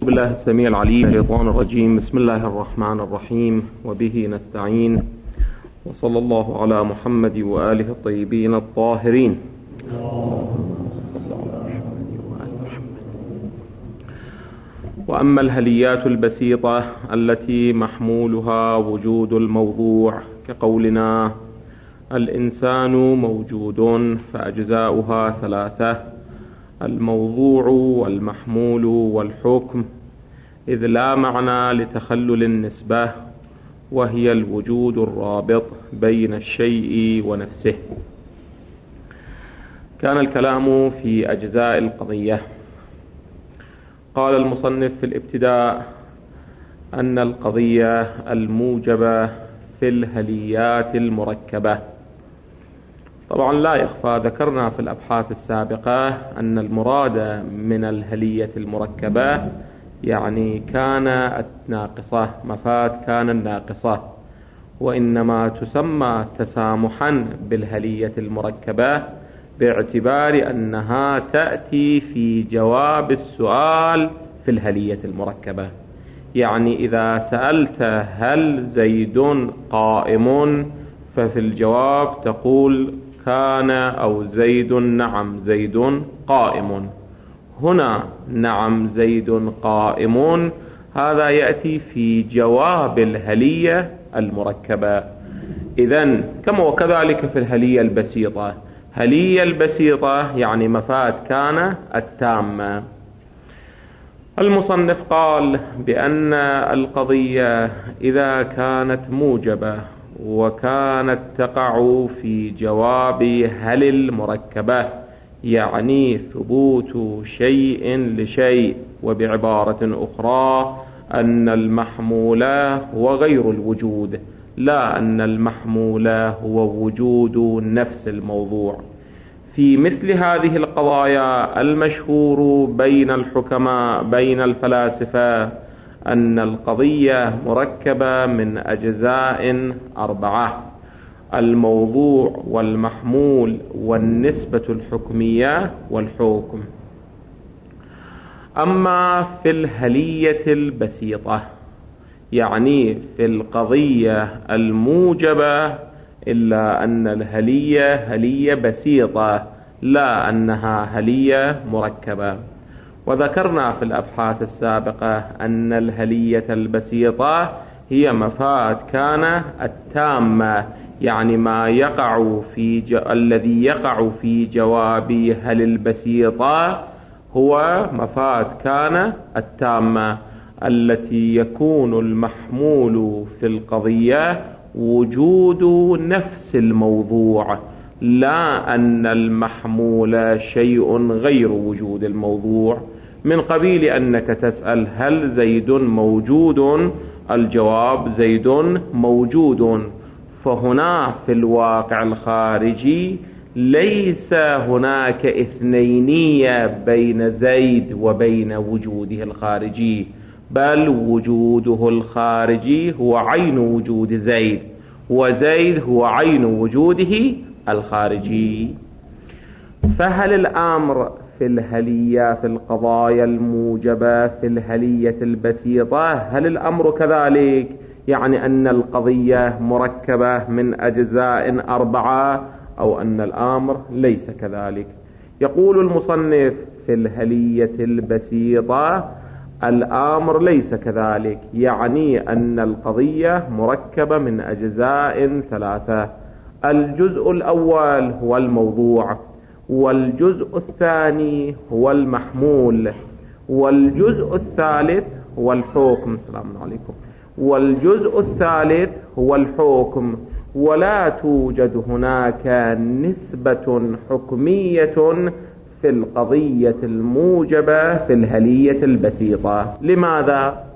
بالله السميع العليم من الشيطان الرجيم. بسم الله الرحمن الرحيم، وبه نستعين، وصلى الله على محمد وآله الطيبين الطاهرين. وأما الهليات البسيطة التي محمولها وجود الموضوع، كقولنا الإنسان موجود فأجزاؤها ثلاثة: الموضوع والمحمول والحكم، إذ لا معنى لتخلل النسبة، وهي الوجود الرابط بين الشيء ونفسه. كان الكلام في أجزاء القضية. قال المصنف في الابتداء أن القضية الموجبة في الهليات المركبة. طبعا لا يخفى، ذكرنا في الأبحاث السابقة أن المراد من الهلية المركبة يعني كان الناقصة، مفاد كان الناقصة، وإنما تسمى تسامحا بالهلية المركبة باعتبار أنها تأتي في جواب السؤال في الهلية المركبة. يعني إذا سألت هل زيد قائم، ففي الجواب تقول كان أو زيد نعم زيد قائم. هنا نعم زيد قائم، هذا يأتي في جواب الهلية المركبة. إذن كما وكذلك في الهلية البسيطة. هلية البسيطة يعني مفاد كان التامة. المصنف قال بأن القضية إذا كانت موجبة وكانت تقع في جواب هل المركبة، يعني ثبوت شيء لشيء، وبعبارة أخرى أن المحمول هو غير الوجود، لا أن المحمول هو وجود نفس الموضوع. في مثل هذه القضايا المشهور بين الحكماء بين الفلاسفة أن القضية مركبة من أجزاء 4: الموضوع والمحمول والنسبة الحكمية والحكم. أما في الهلية البسيطة، يعني في القضية الموجبة، إلا أن الهلية هلية بسيطة لا أنها هلية مركبة. وذكرنا في الأبحاث السابقة أن الهلية البسيطة هي مفاد كان التامة، يعني ما يقع الذي يقع في جواب هل البسيطة هو مفاد كان التامة، التي يكون المحمول في القضية وجود نفس الموضوع، لا أن المحمول شيء غير وجود الموضوع. من قبيل أنك تسأل هل زيد موجود، الجواب زيد موجود، فهنا في الواقع الخارجي ليس هناك اثنينية بين زيد وبين وجوده الخارجي، بل وجوده الخارجي هو عين وجود زيد، وزيد هو عين وجوده الخارجي. فهل الأمر في الهلية في القضايا الموجبة في الهلية البسيطة هل الأمر كذلك؟ يعني أن القضية مركبة من أجزاء 4، أو أن الأمر ليس كذلك؟ يقول المصنف في الهلية البسيطة الأمر ليس كذلك، يعني أن القضية مركبة من أجزاء 3: الجزء الأول هو الموضوع، والجزء الثاني هو المحمول، والجزء الثالث هو الحكم. السلام عليكم. والجزء الثالث هو الحكم. ولا توجد هناك نسبة حكمية في القضية الموجبة في الهلية البسيطة. لماذا؟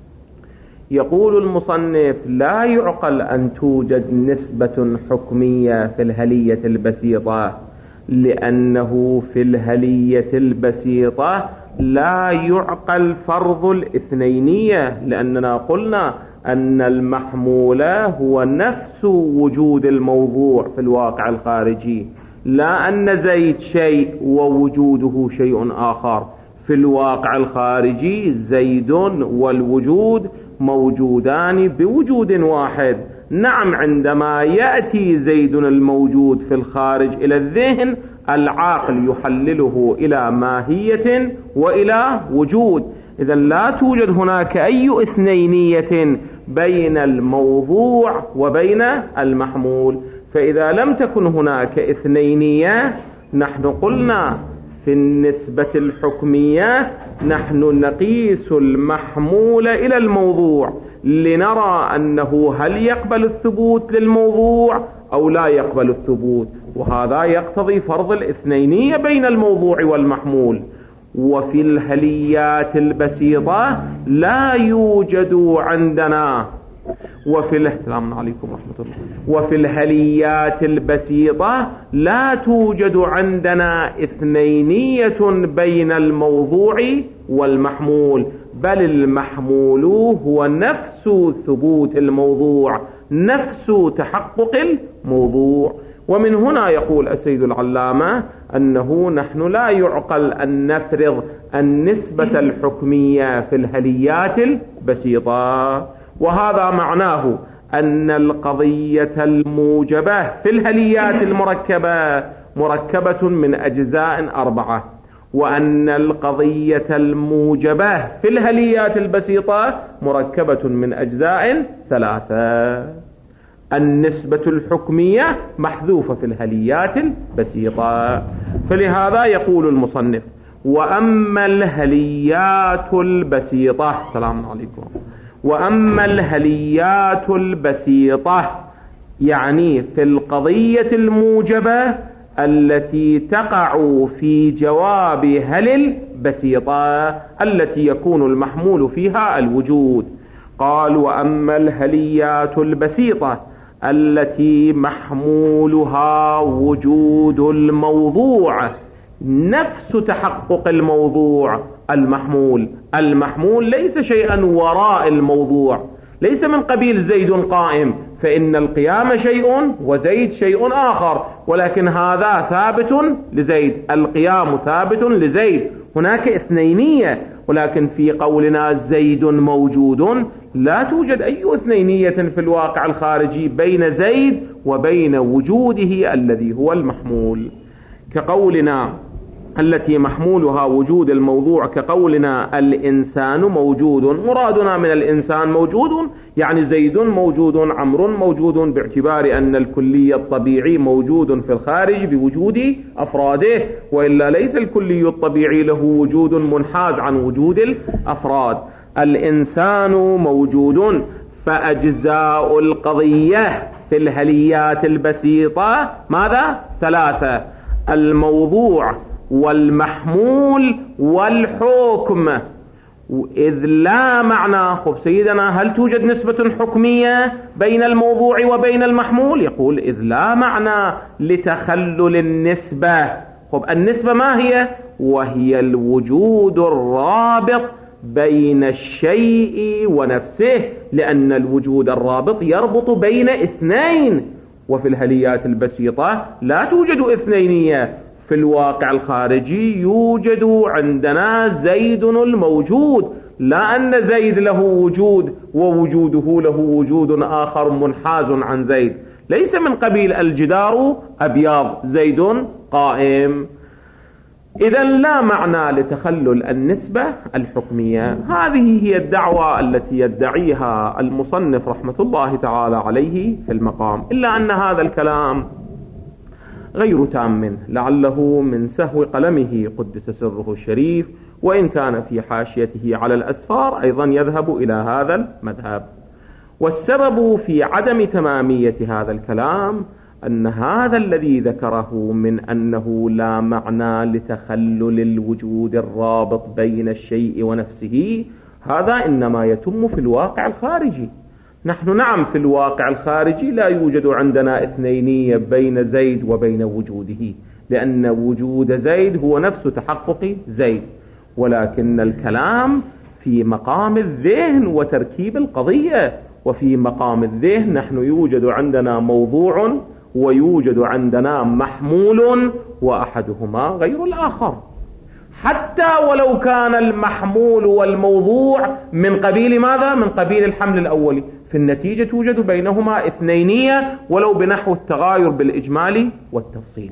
يقول المصنف لا يعقل أن توجد نسبة حكمية في الهلية البسيطة، لأنه في الهلية البسيطة لا يعقل فرض الاثنينية، لأننا قلنا أن المحمول هو نفس وجود الموضوع في الواقع الخارجي، لا أن زيد شيء ووجوده شيء آخر. في الواقع الخارجي زيد والوجود موجودان بوجود واحد. نعم، عندما يأتي زيد الموجود في الخارج إلى الذهن، العقل يحلله إلى ماهية وإلى وجود. إذا لا توجد هناك أي اثنينية بين الموضوع وبين المحمول. فإذا لم تكن هناك اثنينية، نحن قلنا في النسبة الحكمية نحن نقيس المحمول إلى الموضوع لنرى أنه هل يقبل الثبوت للموضوع أو لا يقبل الثبوت، وهذا يقتضي فرض الاثنينية بين الموضوع والمحمول. وفي الهليات البسيطة لا يوجد عندنا السلام عليكم ورحمة الله. وفي الهليات البسيطة لا توجد عندنا اثنينية بين الموضوع والمحمول، بل المحمول هو نفس ثبوت الموضوع، نفس تحقق الموضوع. ومن هنا يقول السيد العلامة أنه نحن لا يعقل أن نفرض النسبة الحكمية في الهليات البسيطة، وهذا معناه أن القضية الموجبة في الهليات المركبة مركبة من أجزاء 4، وأن القضية الموجبة في الهليات البسيطة مركبة من أجزاء 3. النسبة الحكمية محذوفة في الهليات البسيطة. فلهذا يقول المصنف: وأما الهليات البسيطة، السلام عليكم، وأما الهليات البسيطة يعني في القضية الموجبة التي تقع في جواب هل البسيطة التي يكون المحمول فيها الوجود. قال: وأما الهليات البسيطة التي محمولها وجود الموضوع، نفس تحقق الموضوع المحمول ليس شيئا وراء الموضوع، ليس من قبيل زيد قائم، فإن القيام شيء وزيد شيء آخر، ولكن هذا ثابت لزيد، القيام ثابت لزيد، هناك اثنينية. ولكن في قولنا زيد موجود لا توجد أي اثنينية في الواقع الخارجي بين زيد وبين وجوده الذي هو المحمول. كقولنا التي محمولها وجود الموضوع، كقولنا الإنسان موجود، مرادنا من الإنسان موجود يعني زيد موجود، عمرو موجود، باعتبار أن الكلي الطبيعي موجود في الخارج بوجود أفراده، وإلا ليس الكلي الطبيعي له وجود منحاز عن وجود الأفراد. الإنسان موجود، فأجزاء القضية في الهليات البسيطة ماذا؟ 3: الموضوع والمحمول والحكم. إذ لا معنى، خب سيدنا هل توجد نسبة حكمية بين الموضوع وبين المحمول؟ يقول: إذ لا معنى لتخلل النسبة. خب النسبة ما هي؟ وهي الوجود الرابط بين الشيء ونفسه، لأن الوجود الرابط يربط بين اثنين، وفي الهليات البسيطة لا توجد اثنينية. في الواقع الخارجي يوجد عندنا زيد الموجود، لا أن زيد له وجود ووجوده له وجود آخر منحاز عن زيد، ليس من قبيل الجدار أبيض زيد قائم. إذا لا معنى لتخلل النسبة الحكمية. هذه هي الدعوة التي يدعيها المصنف رحمة الله تعالى عليه في المقام، إلا أن هذا الكلام غير تام، لعله من سهو قلمه قدس سره الشريف، وإن كان في حاشيته على الأسفار أيضا يذهب إلى هذا المذهب. والسبب في عدم تمامية هذا الكلام أن هذا الذي ذكره من أنه لا معنى لتخلل الوجود الرابط بين الشيء ونفسه، هذا إنما يتم في الواقع الخارجي. نحن نعم في الواقع الخارجي لا يوجد عندنا اثنينية بين زيد وبين وجوده، لأن وجود زيد هو نفس تحقق زيد، ولكن الكلام في مقام الذهن وتركيب القضية. وفي مقام الذهن نحن يوجد عندنا موضوع ويوجد عندنا محمول، وأحدهما غير الآخر. حتى ولو كان المحمول والموضوع من قبيل ماذا؟ من قبيل الحمل الأولي، في النتيجة توجد بينهما اثنينية ولو بنحو التغاير بالإجمال والتفصيل.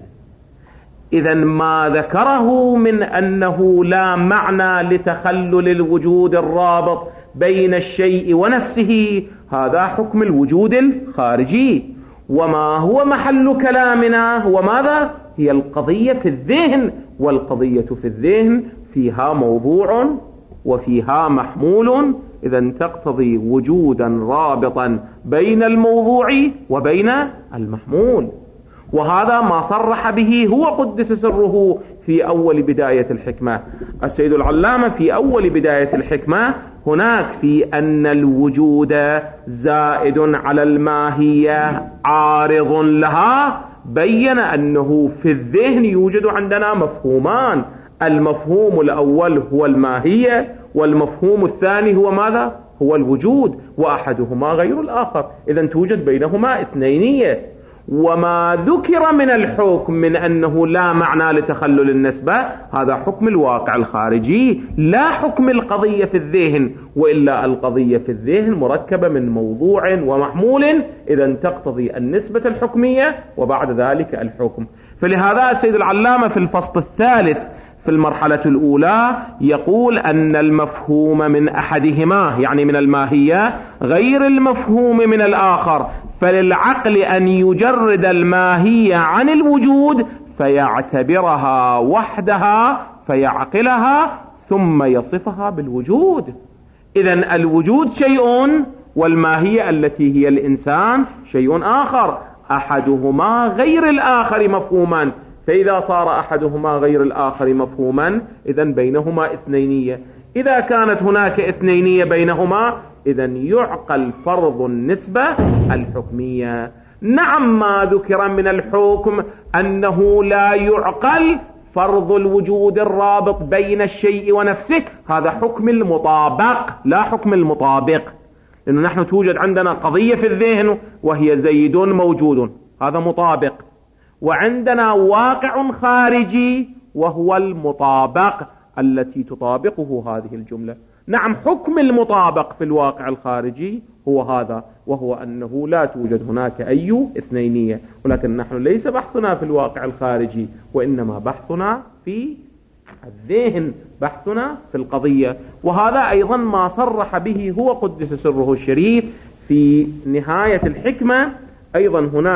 إذا ما ذكره من أنه لا معنى لتخلل الوجود الرابط بين الشيء ونفسه، هذا حكم الوجود الخارجي. وما هو محل كلامنا هو ماذا؟ هي القضية في الذهن، والقضية في الذهن فيها موضوع وفيها محمول، إذا تقتضي وجودا رابطا بين الموضوع وبين المحمول. وهذا ما صرح به هو قدس سره في أول بداية الحكمة. السيد العلامة في أول بداية الحكمة هناك في أن الوجود زائد على الماهية عارض لها، بين أنه في الذهن يوجد عندنا مفهومان، المفهوم الأول هو الماهية، والمفهوم الثاني هو ماذا؟ هو الوجود، وأحدهما غير الآخر، إذن توجد بينهما اثنينية. وما ذكر من الحكم من أنه لا معنى لتخلل النسبة، هذا حكم الواقع الخارجي لا حكم القضية في الذهن، وإلا القضية في الذهن مركبة من موضوع ومحمول، إذن تقتضي النسبة الحكمية وبعد ذلك الحكم. فلهذا السيد العلامة في الفصل الثالث في المرحلة الأولى يقول أن المفهوم من أحدهما يعني من الماهية غير المفهوم من الآخر، فللعقل أن يجرد الماهية عن الوجود فيعتبرها وحدها فيعقلها ثم يصفها بالوجود. إذن الوجود شيء، والماهية التي هي الإنسان شيء آخر، أحدهما غير الآخر مفهوما. فإذا صار أحدهما غير الآخر مفهوما إذن بينهما اثنينية. إذا كانت هناك اثنينية بينهما إذن يعقل فرض النسبة الحكمية. نعم ما ذكر من الحكم أنه لا يعقل فرض الوجود الرابط بين الشيء ونفسه، هذا حكم المطابق لا حكم المطابق، لأنه نحن توجد عندنا قضية في الذهن وهي زيد موجود، هذا مطابق، وعندنا واقع خارجي وهو المطابق التي تطابقه هذه الجملة. نعم حكم المطابق في الواقع الخارجي هو هذا، وهو أنه لا توجد هناك أي اثنينية، ولكن نحن ليس بحثنا في الواقع الخارجي، وإنما بحثنا في الذهن، بحثنا في القضية. وهذا أيضا ما صرح به هو قدس سره الشريف في نهاية الحكمة. أيضا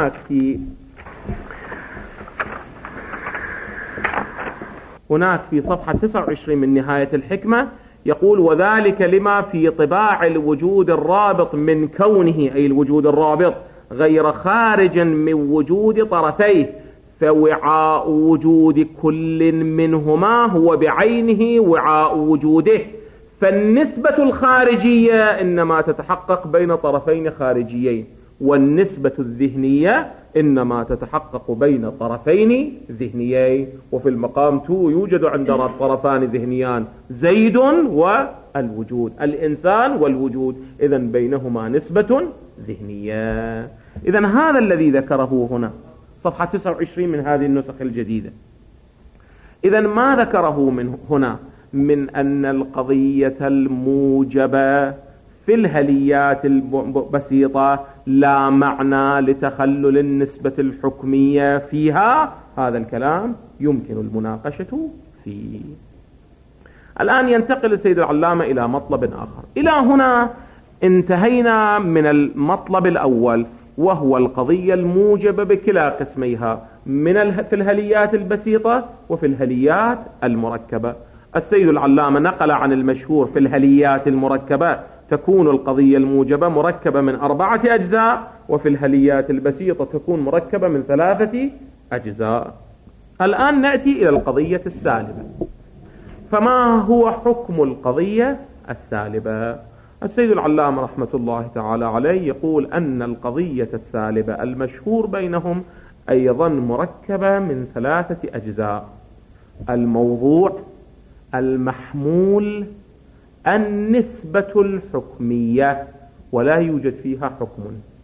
هناك في صفحة 29 من نهاية الحكمة يقول: وذلك لما في طباع الوجود الرابط من كونه، أي الوجود الرابط، غير خارج من وجود طرفيه، فوعاء وجود كل منهما هو بعينه وعاء وجوده. فالنسبة الخارجية إنما تتحقق بين طرفين خارجيين، والنسبة الذهنية إنما تتحقق بين طرفين ذهنيين. وفي المقام 2 يوجد عندنا طرفان ذهنيان، زيد والوجود، الإنسان والوجود، إذن بينهما نسبة ذهنية. إذن هذا الذي ذكره هنا صفحة 29 من هذه النسخ الجديدة. إذن ما ذكره من هنا من أن القضية الموجبة في الهليات البسيطة لا معنى لتخلل النسبة الحكمية فيها، هذا الكلام يمكن المناقشة فيه. الآن ينتقل السيد العلامة إلى مطلب آخر. إلى هنا انتهينا من المطلب الأول، وهو القضية الموجبة بكلا قسميها، في الهليات البسيطة وفي الهليات المركبة. السيد العلامة نقل عن المشهور في الهليات المركبة تكون القضية الموجبة مركبة من 4 أجزاء، وفي الهليات البسيطة تكون مركبة من 3 أجزاء. الآن نأتي إلى القضية السالبة. فما هو حكم القضية السالبة؟ السيد العلامة رحمة الله تعالى عليه يقول أن القضية السالبة المشهور بينهم أيضا مركبة من 3 أجزاء: الموضوع، المحمول، النسبة الحكمية، ولا يوجد فيها حكم.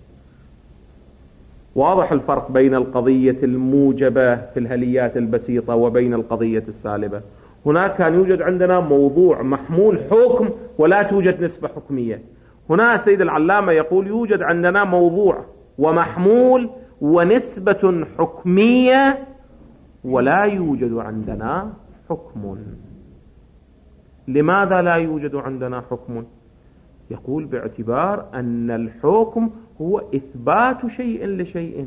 واضح الفرق بين القضية الموجبة في الهليات البسيطة وبين القضية السالبة. هناك كان يوجد عندنا موضوع محمول حكم ولا توجد نسبة حكمية. هنا السيد العلامة يقول يوجد عندنا موضوع ومحمول ونسبة حكمية ولا يوجد عندنا حكم. لماذا لا يوجد عندنا حكم؟ يقول باعتبار أن الحكم هو إثبات شيء لشيء،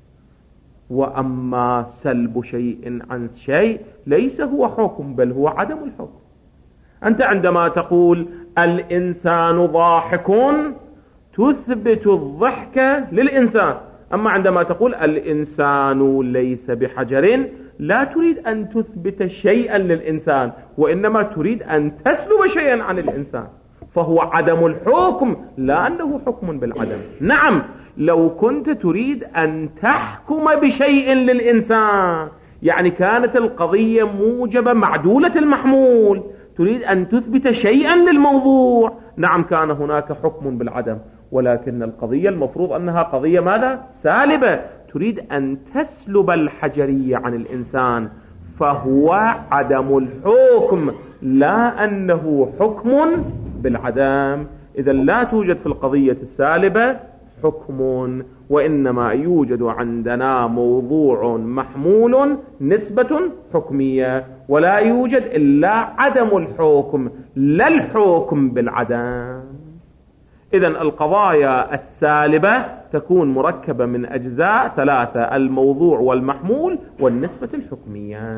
وأما سلب شيء عن شيء ليس هو حكم بل هو عدم الحكم. أنت عندما تقول الإنسان ضاحك تثبت الضحك للإنسان، أما عندما تقول الإنسان ليس بحجر لا تريد أن تثبت شيئا للإنسان، وإنما تريد أن تسلب شيئا عن الإنسان، فهو عدم الحكم لا أنه حكم بالعدم. نعم لو كنت تريد أن تحكم بشيء للإنسان، يعني كانت القضية موجبة معدولة المحمول، تريد أن تثبت شيئا للموضوع، نعم كان هناك حكم بالعدم، ولكن القضية المفروض أنها قضية ماذا؟ سالبة، تريد أن تسلب الحجرية عن الإنسان، فهو عدم الحكم لا أنه حكم بالعدم. إذا لا توجد في القضية السالبة حكم، وإنما يوجد عندنا موضوع محمول نسبة حكمية، ولا يوجد إلا عدم الحكم لا الحكم بالعدم. إذن القضايا السالبة تكون مركبة من أجزاء ثلاثة: الموضوع والمحمول والنسبة الحكمية.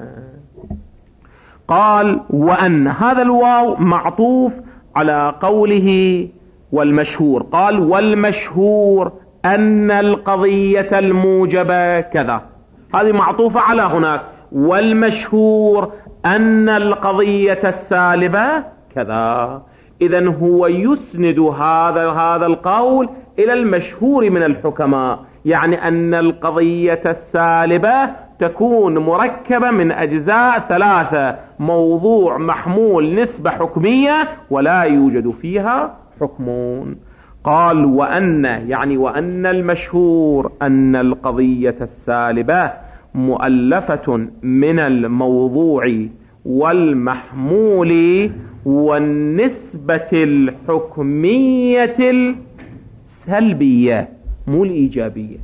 قال وأن هذا الواو معطوف على قوله والمشهور، قال والمشهور أن القضية الموجبة كذا، هذه معطوفة على هناك، والمشهور أن القضية السالبة كذا. إذن هو يسند هذا القول إلى المشهور من الحكماء، يعني أن القضية السالبة تكون مركبة من أجزاء ثلاثة: موضوع محمول نسبة حكمية ولا يوجد فيها حكم. قال وأن، يعني وأن المشهور أن القضية السالبة مؤلفة من الموضوع والمحمول والنسبة الحكمية السلبية مو الإيجابية.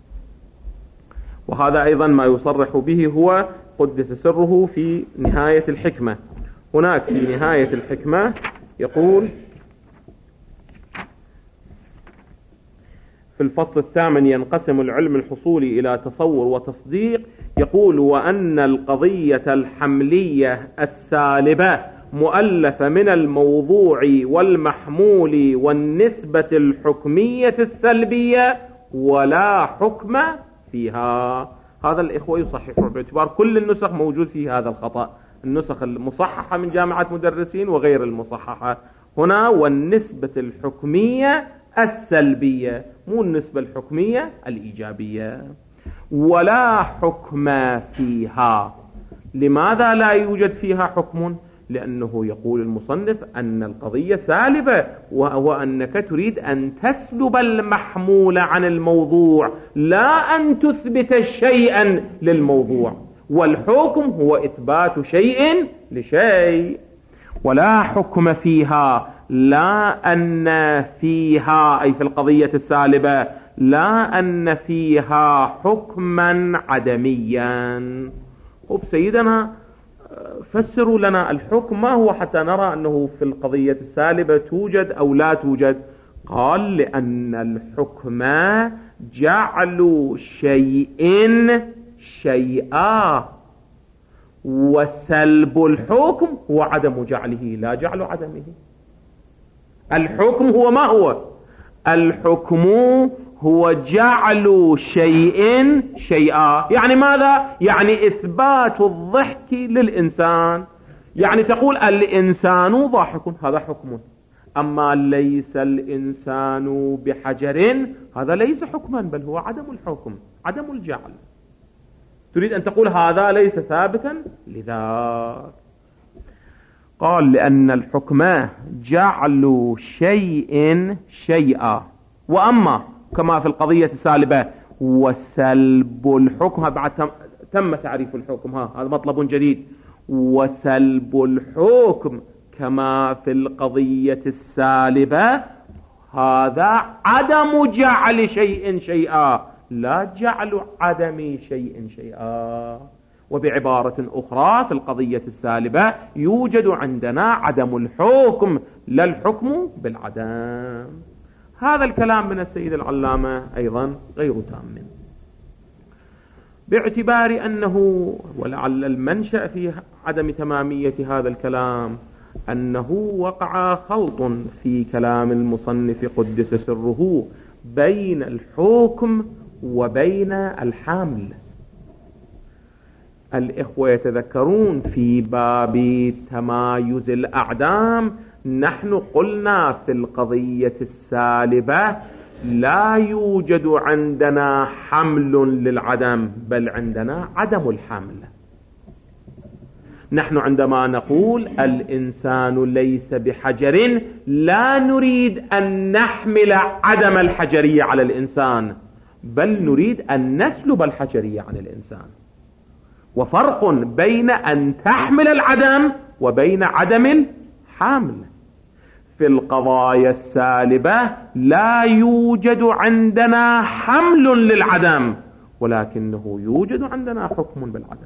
وهذا أيضا ما يصرح به هو قدس سره في نهاية الحكمة. هناك في نهاية الحكمة يقول في الفصل الثامن: ينقسم العلم الحصولي إلى تصور وتصديق. يقول وأن القضية الحملية السالبة مؤلفة من الموضوع والمحمول والنسبة الحكمية السلبية ولا حكم فيها. هذا الإخوة يصححون باعتبار كل النسخ موجود فيه هذا الخطأ، النسخ المصححة من جامعة مدرسين وغير المصححة. هنا والنسبة الحكمية السلبية مو النسبة الحكمية الإيجابية. ولا حكم فيها، لماذا لا يوجد فيها حكم؟ لأنه يقول المصنف أن القضية سالبة، وهو أنك تريد أن تسلب المحمول عن الموضوع لا أن تثبت شيئا للموضوع، والحكم هو إثبات شيء لشيء. ولا حكم فيها، لا أن فيها أي في القضية السالبة لا أن فيها حكما عدميا. سيدنا فسروا لنا الحكم ما هو حتى نرى أنه في القضية السالبة توجد أو لا توجد. قال لأن الحكم جعل شيء شيئا، وسلب الحكم هو عدم جعله لا جعل عدمه. الحكم هو ما هو؟ الحكم هو جعل شيء شيئا، يعني ماذا؟ يعني إثبات الضحك للإنسان، يعني تقول الإنسان ضاحك، هذا حكم. أما ليس الإنسان بحجر، هذا ليس حكما بل هو عدم الحكم، عدم الجعل. تريد أن تقول هذا ليس ثابتا لذا. قال لأن الحكم جعل شيء شيئا، وأما كما في القضية السالبة وسلب الحكم، بعد تم تعريف الحكم، هذا مطلب جديد. وسلب الحكم كما في القضية السالبة هذا عدم جعل شيء شيئا، لا جعل عدم شيء شيئا. وبعبارة أخرى في القضية السالبة يوجد عندنا عدم الحكم، لا الحكم بالعدم. هذا الكلام من السيد العلامة أيضا غير تام، باعتبار أنه ولعل المنشأ في عدم تمامية هذا الكلام أنه وقع خلط في كلام المصنف قدس سره بين الحكم وبين الحمل. الإخوة يتذكرون في باب تمايز الأعدام نحن قلنا في القضية السالبة لا يوجد عندنا حمل للعدم، بل عندنا عدم الحمل. نحن عندما نقول الإنسان ليس بحجر لا نريد أن نحمل عدم الحجرية على الإنسان، بل نريد أن نسلب الحجرية عن الإنسان. وفرق بين أن تحمل العدم وبين عدم الحمل. في القضايا السالبة لا يوجد عندنا حمل للعدم، ولكنه يوجد عندنا حكم بالعدم.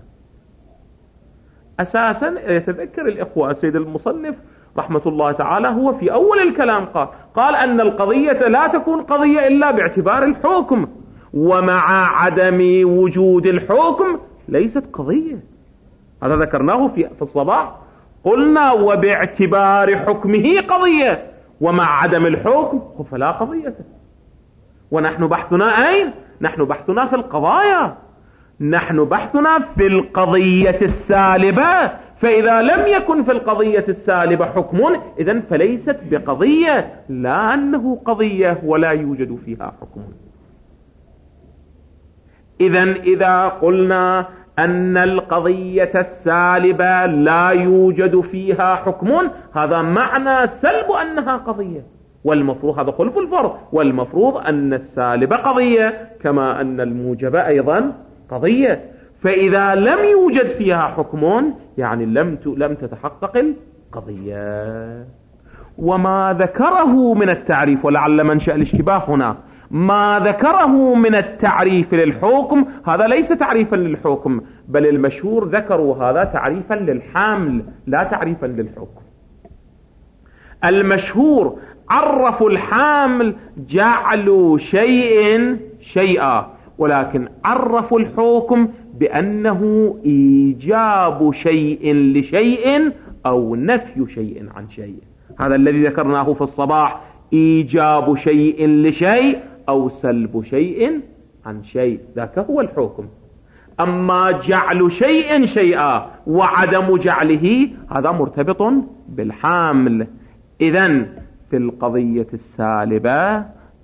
أساسا يتذكر الإخوة السيد المصنف رحمة الله تعالى هو في أول الكلام قال أن القضية لا تكون قضية إلا باعتبار الحكم، ومع عدم وجود الحكم ليست قضية. هذا ذكرناه في الصباح، قلنا وباعتبار حكمه قضية، ومع عدم الحكم فلا قضية. ونحن بحثنا أين؟ نحن بحثنا في القضايا، نحن بحثنا في القضية السالبة. فإذا لم يكن في القضية السالبة حكم إذن فليست بقضية، لا أنه قضية ولا يوجد فيها حكم. إذن إذا قلنا أن القضية السالبة لا يوجد فيها حكم، هذا معنى سلب أنها قضية، والمفروض هذا خلف الفرق، والمفروض أن السالبة قضية كما أن الموجبة أيضا قضية. فإذا لم يوجد فيها حكم يعني لم تتحقق القضية. وما ذكره من التعريف، ولعل منشأ الاشتباه هنا، ما ذكره من التعريف للحكم هذا ليس تعريفا للحكم، بل المشهور ذكروا هذا تعريفا للحمل لا تعريفا للحكم. المشهور عرفوا الحمل جعلوا شيء شيئا، ولكن عرفوا الحكم بأنه إيجاب شيء لشيء أو نفي شيء عن شيء. هذا الذي ذكرناه في الصباح، إيجاب شيء لشيء أو سلب شيء عن شيء، ذاك هو الحكم. أما جعل شيء شيئا وعدم جعله هذا مرتبط بالحمل. إذن في القضية السالبة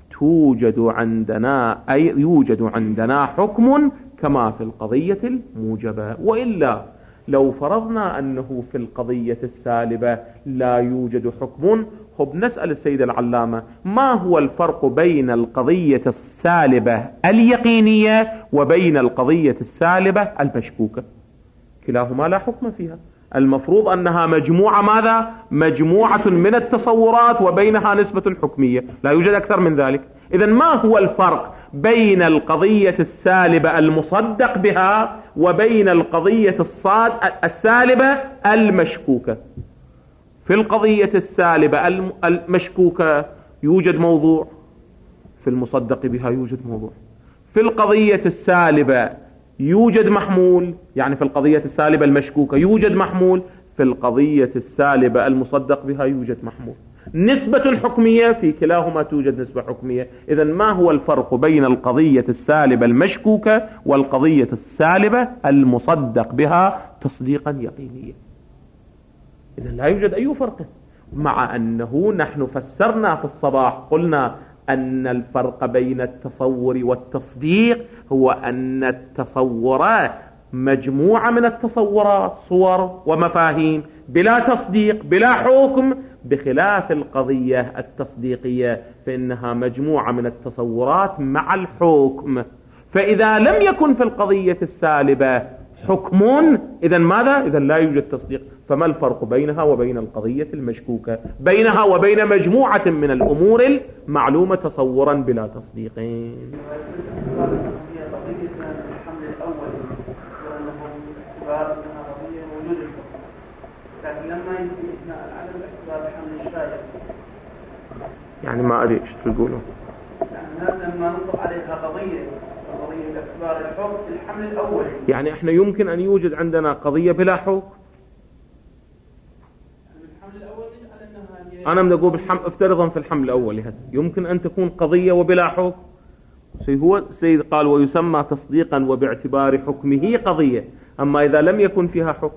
يوجد عندنا حكم كما في القضية الموجبة. وإلا لو فرضنا أنه في القضية السالبة لا يوجد حكم، نسأل السيد العلامة ما هو الفرق بين القضية السالبة اليقينية وبين القضية السالبة المشكوكة؟ كلاهما لا حكم فيها. المفروض أنها مجموعة ماذا؟ مجموعة من التصورات وبينها نسبة حكمية، لا يوجد أكثر من ذلك. إذن ما هو الفرق بين القضية السالبة المصدق بها وبين القضية السالبة المشكوكة؟ في القضية السالبة المشكوكة يوجد موضوع، في المصدق بها يوجد موضوع. في القضية السالبة يوجد محمول، يعني في القضية السالبة المشكوكة يوجد محمول، في القضية السالبة المصدق بها يوجد محمول. نسبة حكمية في كلاهما توجد نسبة حكمية. إذن ما هو الفرق بين القضية السالبة المشكوكة والقضية السالبة المصدق بها تصديقا يقينيا؟ إذن لا يوجد أي فرق، مع أنه نحن فسرنا في الصباح قلنا أن الفرق بين التصور والتصديق هو أن التصورات مجموعة من التصورات، صور ومفاهيم بلا تصديق بلا حكم، بخلاف القضية التصديقية فإنها مجموعة من التصورات مع الحكم. فإذا لم يكن في القضية السالبة حكم، إذن ماذا؟ إذن لا يوجد تصديق. فما الفرق بينها وبين القضية المشكوكة؟ بينها وبين مجموعة من الأمور المعلومة تصورا بلا تصديق. يعني ما أدري إيش تقولون. لما نطلق عليها قضية باعتبار الحكم الحمل الأول، يعني إحنا يمكن أن يوجد عندنا قضية بلا حكم. أنا من أقول افترضا في الحمل الأول هسه يمكن أن تكون قضية وبلا حكم. هو السيد قال ويسمى تصديقا وباعتبار حكمه قضية، أما إذا لم يكن فيها حكم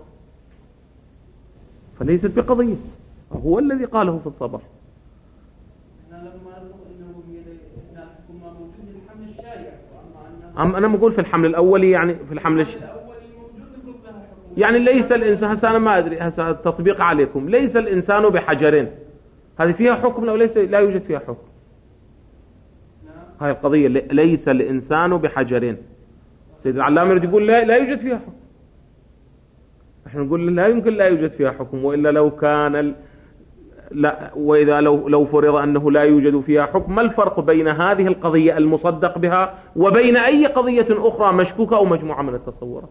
فليست بقضية. هو الذي قاله في الصبر. أنا بقول في الحمل الأولي، يعني في الحمل يعني ليس الإنسان، هسه أنا ما أدري هسه التطبيق عليكم، ليس الإنسان بحجر، هذه فيها حكم أو ليس؟ لا يوجد فيها حكم. هاي القضية ليس الإنسان بحجر، سيد العلامة يقول لا يوجد فيها حكم. احنا نقول لا يمكن لا يوجد فيها حكم، وإلا لو كان لا، وإذا لو فرض أنه لا يوجد فيها حكم، ما الفرق بين هذه القضية المصدق بها وبين أي قضية أخرى مشكوكة أو مجموعة من التصورات؟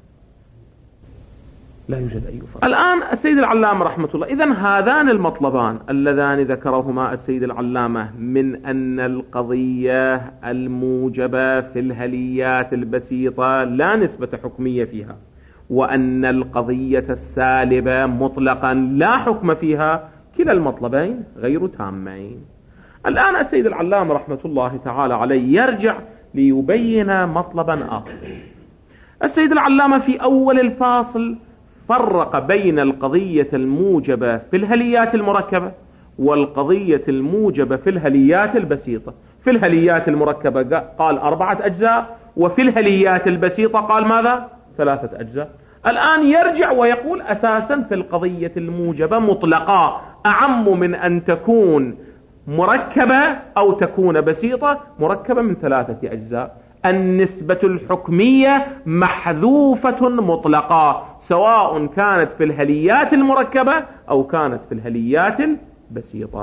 لا يوجد أي فرق. الآن السيد العلامة رحمة الله، إذن هذان المطلبان اللذان ذكرهما السيد العلامة من أن القضية الموجبة في الهليات البسيطة لا نسبة حكمية فيها، وأن القضية السالبة مطلقا لا حكم فيها، كلا المطلبين غير تامين. الآن السيد العلامة رحمة الله تعالى عليه يرجع ليبين مطلبا آخر. السيد العلامة في أول الفاصل فرق بين القضية الموجبة في الهليات المركبة والقضية الموجبة في الهليات البسيطة. في الهليات المركبة قال 4 أجزاء، وفي الهليات البسيطة قال ماذا؟ 3 أجزاء. الآن يرجع ويقول أساسا في القضية الموجبة مطلقة أعم من أن تكون مركبة أو تكون بسيطة، مركبة من 3 أجزاء. النسبة الحكمية محذوفة مطلقة، سواء كانت في الهليات المركبة أو كانت في الهليات البسيطة.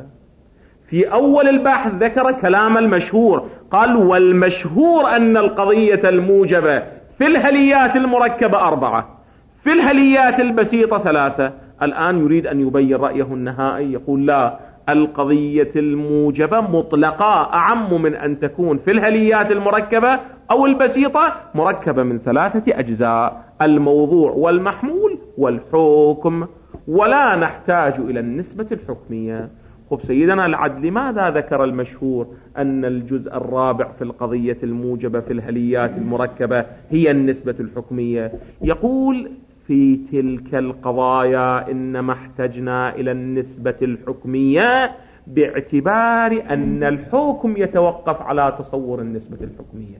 في أول البحث ذكر كلام المشهور، قال والمشهور أن القضية الموجبة في الهليات المركبة 4، في الهليات البسيطة 3. الآن يريد أن يبين رأيه النهائي، يقول لا، القضية الموجبة مطلقة أعم من أن تكون في الهليات المركبة أو البسيطة، مركبة من 3 أجزاء: الموضوع والمحمول والحكم، ولا نحتاج إلى النسبة الحكمية. خب سيدنا العدل، لماذا ذكر المشهور أن الجزء الرابع في القضية الموجبة في الهليات المركبة هي النسبة الحكمية؟ يقول في تلك القضايا إنما احتجنا إلى النسبة الحكمية باعتبار أن الحكم يتوقف على تصور النسبة الحكمية.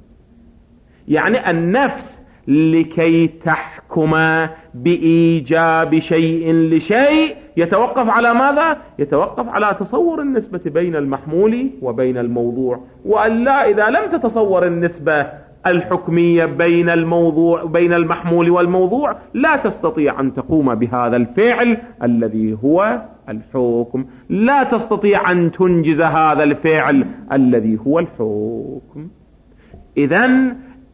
يعني النفس لكي تحكم بإيجاب شيء لشيء يتوقف على ماذا؟ يتوقف على تصور النسبة بين المحمول وبين الموضوع، وألا إذا لم تتصور النسبة الحكمية بين الموضوع بين المحمول والموضوع لا تستطيع أن تقوم بهذا الفعل الذي هو الحكم، لا تستطيع أن تنجز هذا الفعل الذي هو الحكم. إذن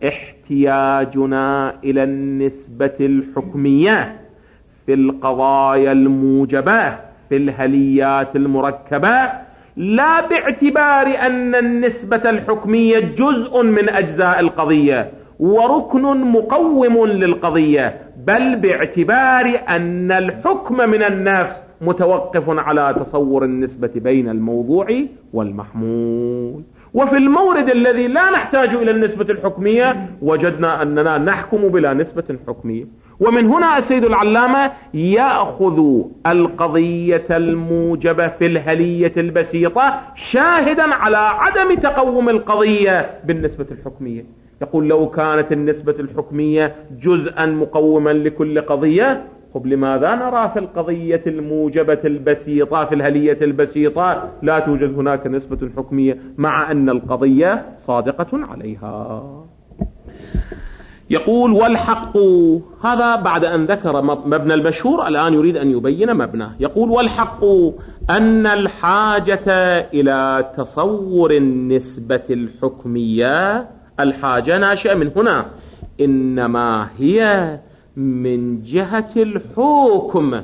احتياجنا إلى النسبة الحكمية في القضايا الموجبة في الهليات المركبة لا باعتبار أن النسبة الحكمية جزء من أجزاء القضية وركن مقوم للقضية، بل باعتبار أن الحكم من النفس متوقف على تصور النسبة بين الموضوع والمحمول. وفي المورد الذي لا نحتاج إلى النسبة الحكمية وجدنا أننا نحكم بلا نسبة حكمية. ومن هنا السيد العلامة يأخذ القضية الموجبة في الهلية البسيطة شاهدا على عدم تقوم القضية بالنسبة الحكمية. يقول لو كانت النسبة الحكمية جزءا مقوما لكل قضية، طب لماذا نرى في القضية الموجبة البسيطة في الهلية البسيطة لا توجد هناك نسبة حكمية مع أن القضية صادقة عليها؟ يقول والحق، هذا بعد أن ذكر مبنى المشهور الآن يريد أن يبين مبنى. يقول والحق أن الحاجة إلى تصور النسبة الحكمية، الحاجة ناشئة من هنا، إنما هي من جهة الحكم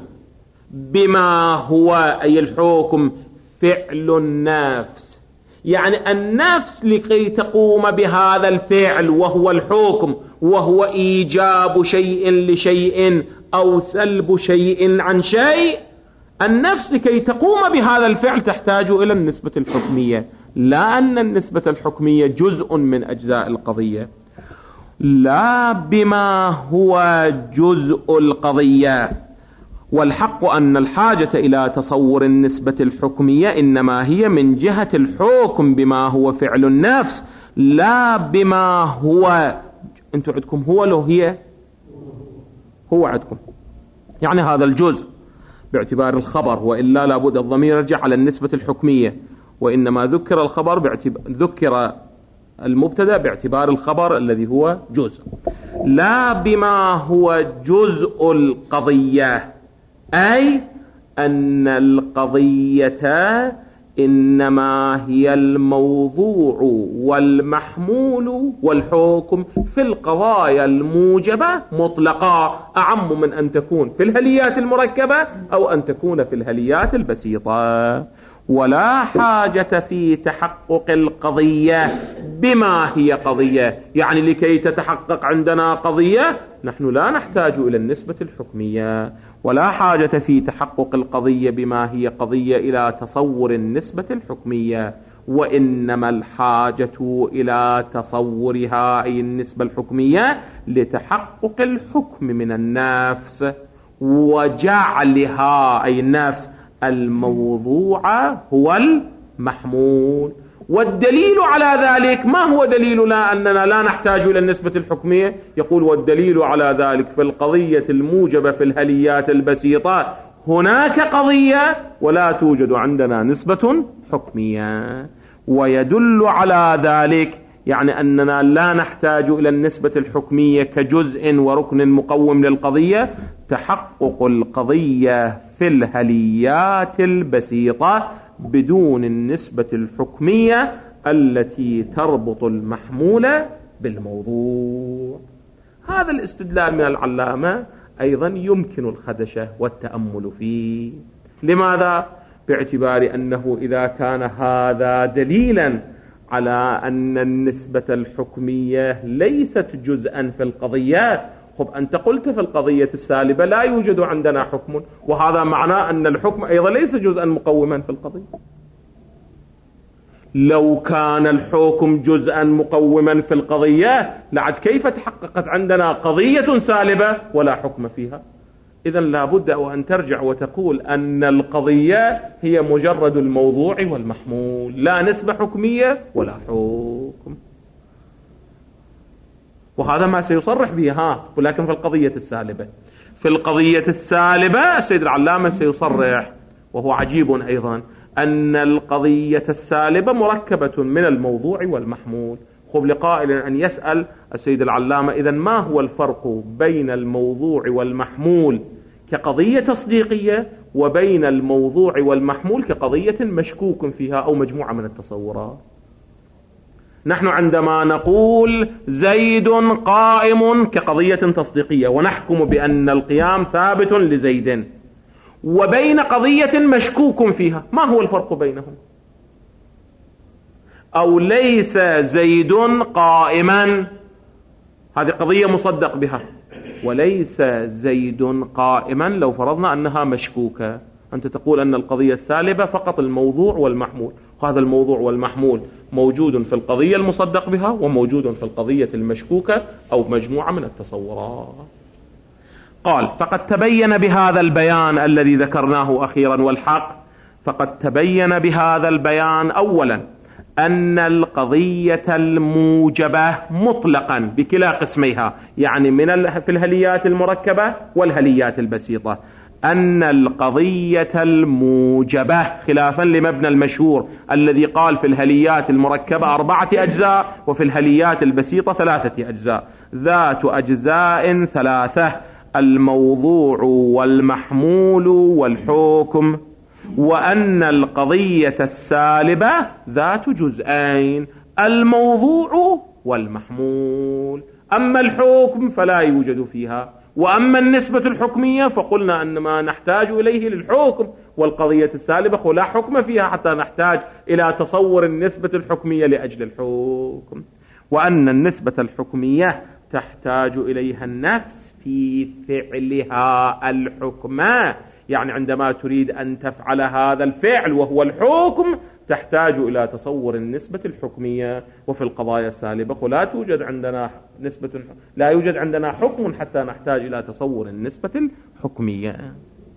بما هو، أي الحكم فعل النفس، يعني النفس لكي تقوم بهذا الفعل وهو الحكم، وهو إيجاب شيء لشيء أو سلب شيء عن شيء، النفس لكي تقوم بهذا الفعل تحتاج إلى النسبة الحكمية، لا أن النسبة الحكمية جزء من أجزاء القضية، لا بما هو جزء القضية. والحق أن الحاجة إلى تصور النسبة الحكمية إنما هي من جهة الحكم بما هو فعل النفس، لا بما هو، أنتم عندكم هو لو هي، هو عندكم يعني هذا الجزء باعتبار الخبر، وإلا لابد الضمير يرجع على النسبة الحكمية، وإنما ذكر الخبر ذكر المبتدأ باعتبار الخبر الذي هو جزء، لا بما هو جزء القضية، أي أن القضية إنما هي الموضوع والمحمول والحكم في القضايا الموجبة مطلقا، أعم من أن تكون في الهليات المركبة أو أن تكون في الهليات البسيطة. ولا حاجة في تحقق القضية بما هي قضية، يعني لكي تتحقق عندنا قضية نحن لا نحتاج إلى النسبة الحكمية، ولا حاجة في تحقق القضية بما هي قضية إلى تصور النسبة الحكمية، وإنما الحاجة إلى تصورها أي النسبة الحكمية لتحقق الحكم من النفس وجعلها أي النفس الموضوع هو المحمول. والدليل على ذلك، ما هو دليلنا أننا لا نحتاج إلى النسبة الحكمية؟ يقول والدليل على ذلك في القضية الموجبة في الهليات البسيطة هناك قضية ولا توجد عندنا نسبة حكمية. ويدل على ذلك يعني أننا لا نحتاج إلى النسبة الحكمية كجزء وركن مقوم للقضية تحقق القضية في الهليات البسيطة بدون النسبة الحكمية التي تربط المحمول بالموضوع. هذا الاستدلال من العلامة أيضا يمكن الخدشة والتأمل فيه. لماذا؟ باعتبار أنه إذا كان هذا دليلا على أن النسبة الحكمية ليست جزءا في القضية، خب أنت قلت في القضية السالبة لا يوجد عندنا حكم، وهذا معناه أن الحكم أيضا ليس جزءا مقوما في القضية. لو كان الحكم جزءا مقوما في القضية لعد كيف تحققت عندنا قضية سالبة ولا حكم فيها؟ إذن لابد أن ترجع وتقول أن القضية هي مجرد الموضوع والمحمول، لا نسبة حكمية ولا حكم. وهذا ما سيصرح به ولكن في القضية السالبة، في القضية السالبة السيد العلامة سيصرح، وهو عجيب أيضا، أن القضية السالبة مركبة من الموضوع والمحمول. خب لقائل أن يسأل السيد العلامة إذن ما هو الفرق بين الموضوع والمحمول كقضية تصديقية وبين الموضوع والمحمول كقضية مشكوك فيها أو مجموعة من التصورات؟ نحن عندما نقول زيد قائم كقضية تصديقية ونحكم بأن القيام ثابت لزيد، وبين قضية مشكوك فيها، ما هو الفرق بينهم؟ أو ليس زيد قائما، هذه قضية مصدق بها، وليس زيد قائما لو فرضنا أنها مشكوكة. أنت تقول أن القضية السالبة فقط الموضوع والمحمول، وهذا الموضوع والمحمول موجود في القضية المصدق بها وموجود في القضية المشكوكة أو مجموعة من التصورات. قال فقد تبين بهذا البيان الذي ذكرناه أخيرا والحق، فقد تبين بهذا البيان أولا أن القضية الموجبة مطلقا بكلا قسميها، يعني في الهليات المركبة والهليات البسيطة، أن القضية الموجبة خلافا لمبنى المشهور الذي قال في الهليات المركبة 4 أجزاء وفي الهليات البسيطة 3 أجزاء، ذات أجزاء ثلاثة: الموضوع والمحمول والحكم، وأن القضية السالبة ذات جزئين: الموضوع والمحمول. أما الحكم فلا يوجد فيها، وأما النسبة الحكمية فقلنا أن ما نحتاج إليه للحكم، والقضية السالبة لا حكم فيها حتى نحتاج إلى تصور النسبة الحكمية لأجل الحكم. وأن النسبة الحكمية تحتاج إليها النفس في فعلها الحكم، يعني عندما تريد أن تفعل هذا الفعل وهو الحكم تحتاج إلى تصور النسبة الحكمية. وفي القضايا السالبة لا يوجد عندنا حكم حتى نحتاج إلى تصور النسبة الحكمية.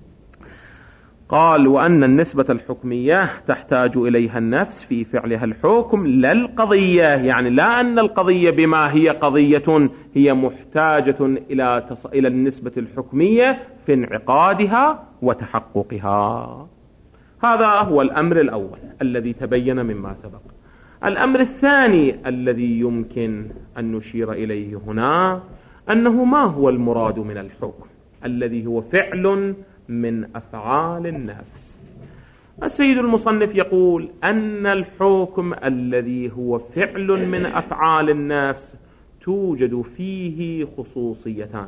قال: وأن النسبة الحكمية تحتاج إليها النفس في فعلها الحكم لا القضية، يعني لا أن القضية بما هي قضية هي محتاجة إلى النسبة الحكمية في انعقادها وتحققها. هذا هو الأمر الأول الذي تبين مما سبق. الأمر الثاني الذي يمكن أن نشير إليه هنا أنه ما هو المراد من الحكم الذي هو فعل من أفعال النفس. السيد المصنف يقول أن الحكم الذي هو فعل من أفعال النفس توجد فيه خصوصيتان.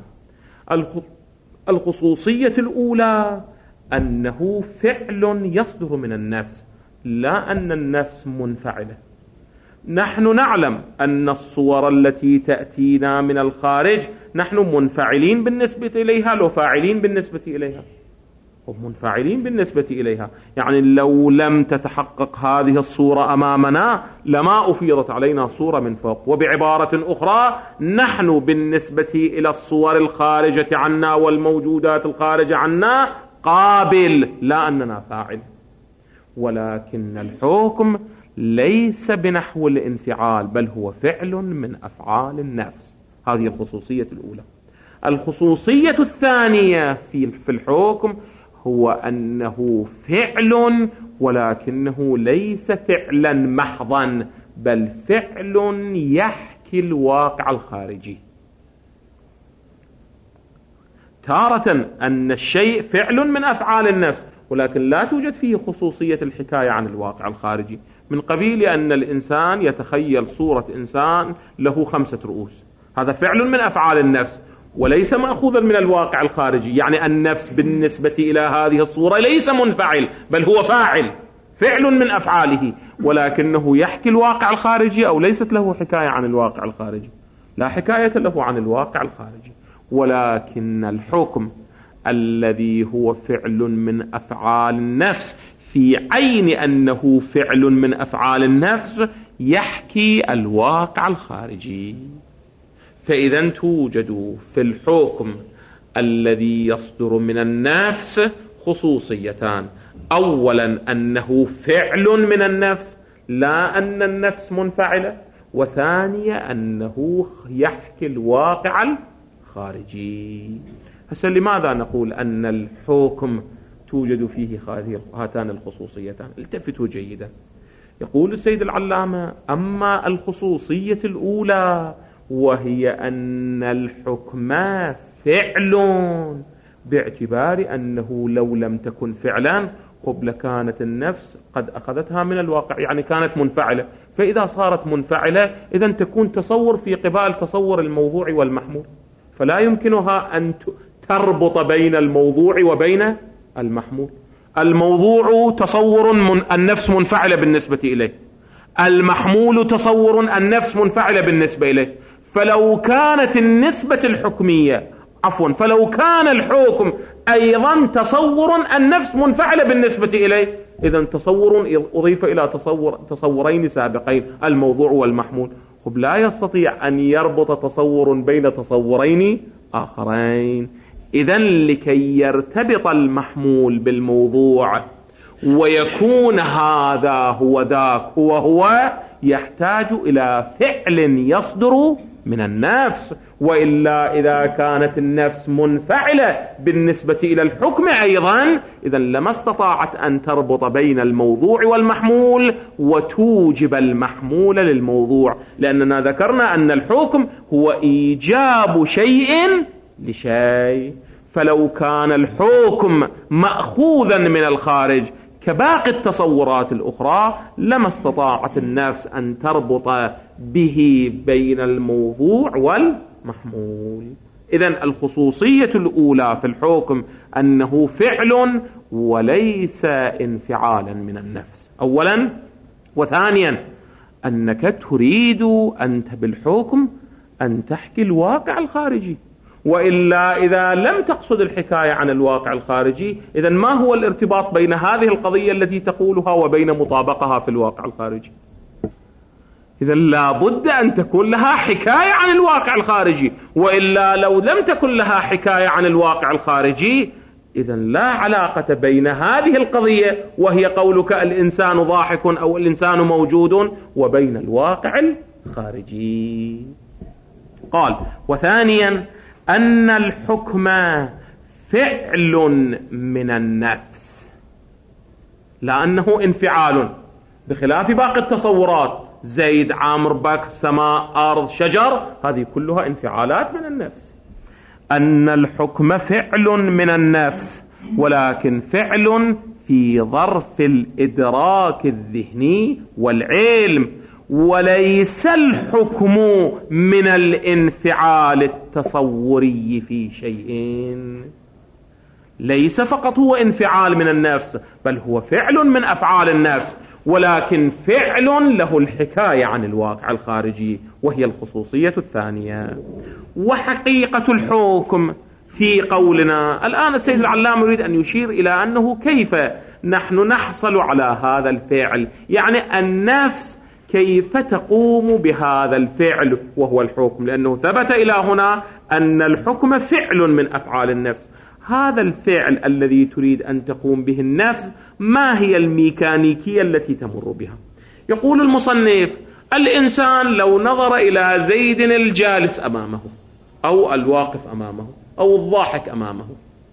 الخصوصية الأولى أنه فعل يصدر من النفس، لا أن النفس منفعلة. نحن نعلم أن الصور التي تأتينا من الخارج نحن منفعلين بالنسبة إليها لو فاعلين بالنسبة إليها، هم منفعلين بالنسبة إليها. يعني لو لم تتحقق هذه الصورة أمامنا لما أفيضت علينا صورة من فوق. وبعبارة أخرى نحن بالنسبة إلى الصور الخارجة عنا والموجودات الخارجة عنا قابل، لا أننا فاعل. ولكن الحكم ليس بنحو الانفعال بل هو فعل من أفعال النفس. هذه الخصوصية الأولى. الخصوصية الثانية في الحكم هو أنه فعل ولكنه ليس فعلا محضا بل فعل يحكي الواقع الخارجي. تارة أن الشيء فعل من أفعال النفس ولكن لا توجد فيه خصوصية الحكاية عن الواقع الخارجي، من قبيل أن الإنسان يتخيل صورة إنسان له 5 رؤوس، هذا فعل من أفعال النفس وليس مأخوذا من الواقع الخارجي. يعني النفس بالنسبة إلى هذه الصورة ليس منفعل بل هو فاعل، فعل من أفعاله، ولكنه يحكي الواقع الخارجي أو ليست له حكاية عن الواقع الخارجي، لا حكاية له عن الواقع الخارجي. ولكن الحكم الذي هو فعل من أفعال النفس في عين أنه فعل من أفعال النفس يحكي الواقع الخارجي. فإذا توجد في الحكم الذي يصدر من النفس خصوصيتان: أولا أنه فعل من النفس لا أن النفس منفعلة، وثانيا أنه يحكي الواقع الخارجي. هسه لماذا نقول أن الحكم توجد فيه هاتان الخصوصيتان؟ التفتوا جيدا. يقول السيد العلامة: أما الخصوصية الأولى وهي أن الحكم فعل، باعتبار أنه لو لم تكن فعلا قبل كانت النفس قد أخذتها من الواقع، يعني كانت منفعلة. فإذا صارت منفعلة إذن تكون تصور في قبال تصور الموضوع والمحمول، فلا يمكنها أن تربط بين الموضوع وبين المحمول. الموضوع تصور النفس منفعلة بالنسبة إليه، المحمول تصور النفس منفعلة بالنسبة إليه. فلو كانت النسبة الحكمية فلو كان الحكم أيضا تصور النفس منفعلة بالنسبة إليه، إذن تصور أضيف إلى تصورين سابقين الموضوع والمحمول، لا يستطيع أن يربط تصور بين تصورين آخرين. إذن لكي يرتبط المحمول بالموضوع ويكون هذا هو ذاك هو يحتاج إلى فعل يصدر من النفس، وإلا إذا كانت النفس منفعلة بالنسبة إلى الحكم أيضا إذا لما استطاعت أن تربط بين الموضوع والمحمول وتوجب المحمول للموضوع، لأننا ذكرنا أن الحكم هو إيجاب شيء لشيء، فلو كان الحكم مأخوذا من الخارج كباقي التصورات الأخرى لما استطاعت النفس أن تربط به بين الموضوع والمحمول. إذن الخصوصية الأولى في الحكم أنه فعل وليس انفعالا من النفس أولا، وثانيا أنك تريد أنت بالحكم أن تحكي الواقع الخارجي، وإلا إذا لم تقصد الحكاية عن الواقع الخارجي إذن ما هو الارتباط بين هذه القضية التي تقولها وبين مطابقها في الواقع الخارجي؟ إذن لابد أن تكون لها حكاية عن الواقع الخارجي، وإلا لو لم تكن لها حكاية عن الواقع الخارجي إذن لا علاقة بين هذه القضية وهي قولك الإنسان ضاحك أو الإنسان موجود وبين الواقع الخارجي. قال وثانيا أن الحكم فعل من النفس لا أنه انفعال، بخلاف باقي التصورات زيد عامر بكر سماء أرض شجر هذه كلها انفعالات من النفس. أن الحكم فعل من النفس ولكن فعل في ظرف الإدراك الذهني والعلم، وليس الحكم من الانفعال التصوري في شيء. ليس فقط هو انفعال من النفس بل هو فعل من أفعال النفس، ولكن فعل له الحكاية عن الواقع الخارجي وهي الخصوصية الثانية. وحقيقة الحكم في قولنا الآن السيد العلام يريد أن يشير إلى أنه كيف نحن نحصل على هذا الفعل، يعني النفس كيف تقوم بهذا الفعل وهو الحكم، لأنه ثبت إلى هنا أن الحكم فعل من أفعال النفس. هذا الفعل الذي تريد أن تقوم به النفس ما هي الميكانيكية التي تمر بها؟ يقول المصنف الإنسان لو نظر إلى زيد الجالس أمامه أو الواقف أمامه أو الضاحك أمامه،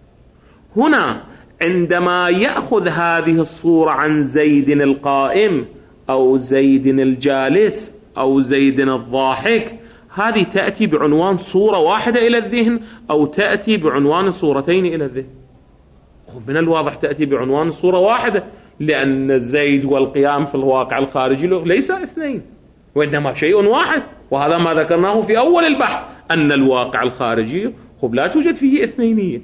هنا عندما يأخذ هذه الصورة عن زيد القائم أو زيد الجالس أو زيد الضاحك، هذه تأتي بعنوان صورة واحدة إلى الذهن أو تأتي بعنوان صورتين إلى الذهن؟ من الواضح تأتي بعنوان صورة واحدة، لأن زيد والقيام في الواقع الخارجي ليس اثنين وإنما شيء واحد، وهذا ما ذكرناه في أول البحث أن الواقع الخارجي لا توجد فيه اثنينية.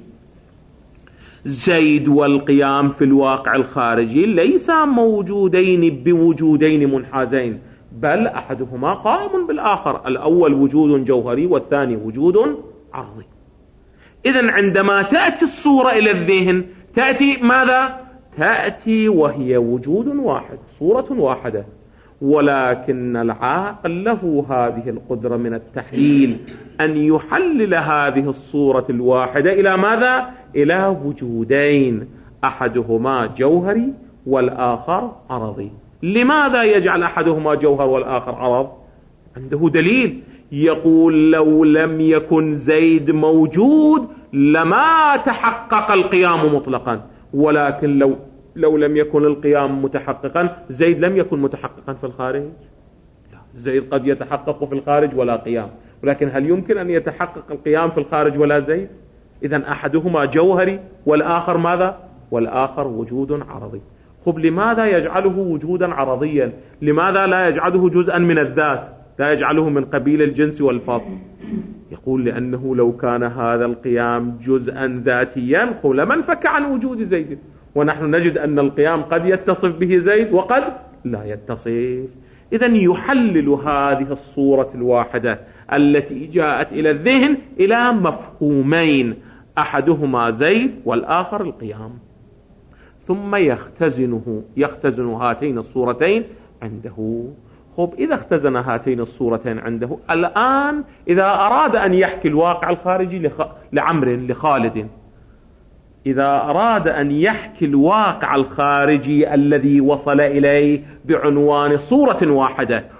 زيد والقيام في الواقع الخارجي ليس موجودين بوجودين منحازين، بل أحدهما قائم بالآخر، الأول وجود جوهري والثاني وجود عرضي. إذن عندما تأتي الصورة إلى الذهن تأتي ماذا؟ تأتي وهي وجود واحد، صورة واحدة، ولكن العاقل له هذه القدرة من التحليل أن يحلل هذه الصورة الواحدة إلى ماذا؟ إلى وجودين، أحدهما جوهري والآخر عرضي. لماذا يجعل أحدهما جوهر والآخر عرض؟ عنده دليل، يقول لو لم يكن زيد موجود لما تحقق القيام مطلقا، ولكن لو لم يكن القيام متحققا زيد لم يكن متحققا في الخارج. لا، زيد قد يتحقق في الخارج ولا قيام، ولكن هل يمكن أن يتحقق القيام في الخارج ولا زيد؟ إذن أحدهما جوهري والآخر ماذا؟ والآخر وجود عرضي. خب لماذا يجعله وجودا عرضيا؟ لماذا لا يجعله جزءا من الذات؟ لا يجعله من قبيل الجنس والفصل؟ يقول لأنه لو كان هذا القيام جزءا ذاتيا لما انفك عن وجود زيد، ونحن نجد أن القيام قد يتصف به زيد وقد لا يتصف. إذن يحلل هذه الصورة الواحدة التي جاءت إلى الذهن إلى مفهومين، أحدهما زيد والآخر القيام، ثم يختزن هاتين الصورتين عنده. خب إذا اختزن هاتين الصورتين عنده الآن إذا أراد أن يحكي الواقع الخارجي لخالد، إذا أراد أن يحكي الواقع الخارجي الذي وصل إليه بعنوان صورة واحدة